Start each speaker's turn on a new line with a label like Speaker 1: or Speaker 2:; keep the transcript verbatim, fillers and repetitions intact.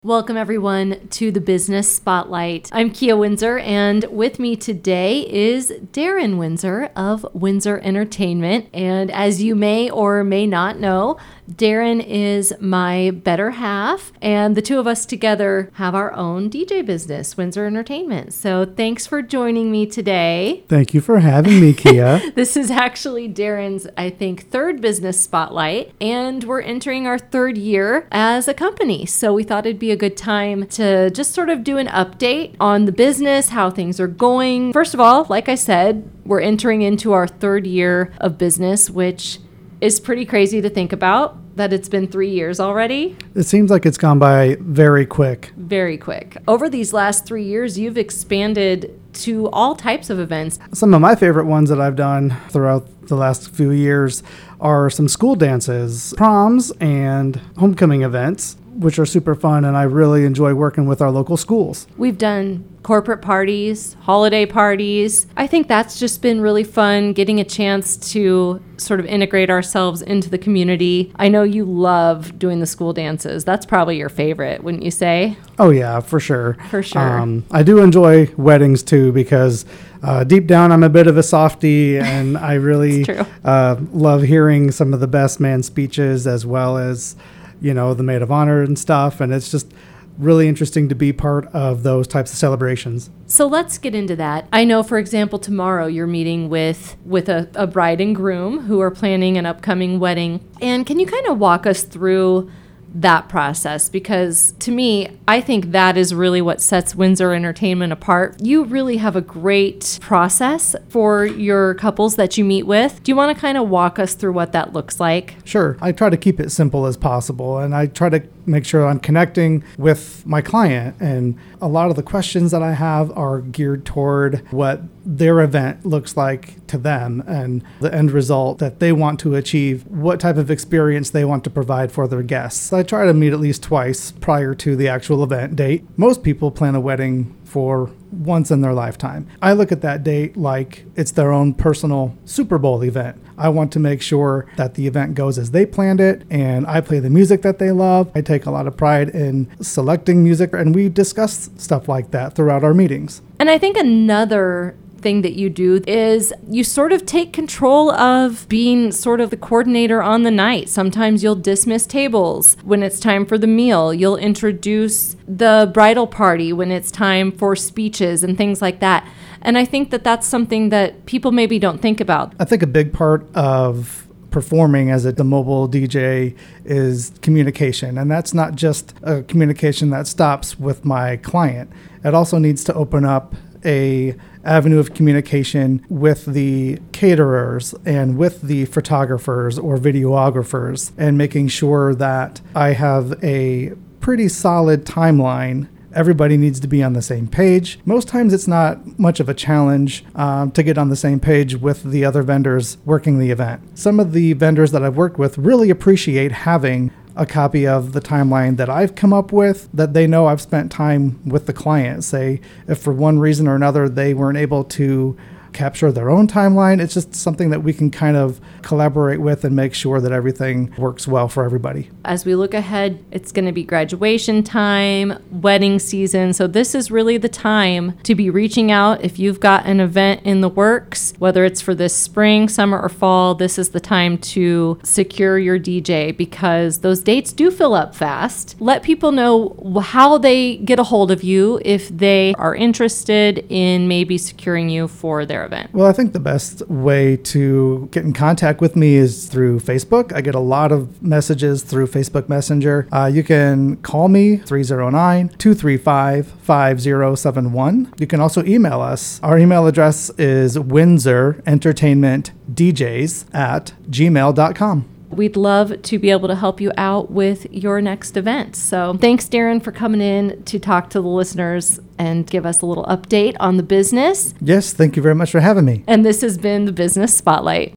Speaker 1: Welcome everyone to the Business Spotlight. I'm Kia Windsor, and with me today is Darren Windsor of Windsor Entertainment. And as you may or may not know, Darren is my better half, and the two of us together have our own D J business, Windsor Entertainment. So thanks for joining me today.
Speaker 2: Thank you for having me, Kia.
Speaker 1: This is actually Darren's, I think, third Business Spotlight, and we're entering our third year as a company. So we thought it'd be a good time to just sort of do an update on the business, how things are going. First of all, like I said, we're entering into our third year of business, which is pretty crazy to think about that it's been three years already.
Speaker 2: It seems like it's gone by very quick.
Speaker 1: Very quick. Over these last three years, you've expanded to all types of events.
Speaker 2: Some of my favorite ones that I've done throughout the last few years are some school dances, proms, and homecoming events, which are super fun, and I really enjoy working with our local schools.
Speaker 1: We've done corporate parties, holiday parties. I think that's just been really fun, getting a chance to sort of integrate ourselves into the community. I know you love doing the school dances. That's probably your favorite, wouldn't you say?
Speaker 2: Oh yeah, for sure.
Speaker 1: For sure.
Speaker 2: Um, I do enjoy weddings too, because uh, deep down I'm a bit of a softie, and I really uh, love hearing some of the best man speeches, as well as, you know, the maid of honor and stuff. And it's just really interesting to be part of those types of celebrations.
Speaker 1: So let's get into that. I know, for example, tomorrow you're meeting with with a, a bride and groom who are planning an upcoming wedding. And can you kind of walk us through that process? Because to me, I think that is really what sets Windsor Entertainment apart. You really have a great process for your couples that you meet with. Do you want to kind of walk us through what that looks like?
Speaker 2: Sure. I try to keep it simple as possible, and I try to make sure I'm connecting with my client. And a lot of the questions that I have are geared toward what their event looks like to them and the end result that they want to achieve, what type of experience they want to provide for their guests. I try to meet at least twice prior to the actual event date. Most people plan a wedding for once in their lifetime. I look at that date like it's their own personal Super Bowl event. I want to make sure that the event goes as they planned it, and I play the music that they love. I take a lot of pride in selecting music, and we discuss stuff like that throughout our meetings.
Speaker 1: And I think another thing that you do is you sort of take control of being sort of the coordinator on the night. Sometimes you'll dismiss tables when it's time for the meal. You'll introduce the bridal party when it's time for speeches and things like that. And I think that that's something that people maybe don't think about.
Speaker 2: I think a big part of performing as a the mobile D J is communication. And that's not just a communication that stops with my client. It also needs to open up a avenue of communication with the caterers and with the photographers or videographers, and making sure that I have a pretty solid timeline. Everybody needs to be on the same page. Most times it's not much of a challenge um, to get on the same page with the other vendors working the event. Some of the vendors that I've worked with really appreciate having a copy of the timeline that I've come up with, that they know I've spent time with the client. Say, if for one reason or another they weren't able to capture their own timeline, it's just something that we can kind of collaborate with and make sure that everything works well for everybody.
Speaker 1: As we look ahead, it's going to be graduation time, wedding season. So this is really the time to be reaching out. If you've got an event in the works, whether it's for this spring, summer, or fall, this is the time to secure your D J, because those dates do fill up fast. Let people know how they get a hold of you if they are interested in maybe securing you for their event.
Speaker 2: Well, I think the best way to get in contact with me is through Facebook. I get a lot of messages through Facebook Messenger. Uh, you can call me three oh nine, two three five, five oh seven one. You can also email us. Our email address is windsor entertainment d js at gmail dot com.
Speaker 1: We'd love to be able to help you out with your next event. So thanks, Darren, for coming in to talk to the listeners and give us a little update on the business.
Speaker 2: Yes, thank you very much for having me.
Speaker 1: And this has been the Business Spotlight.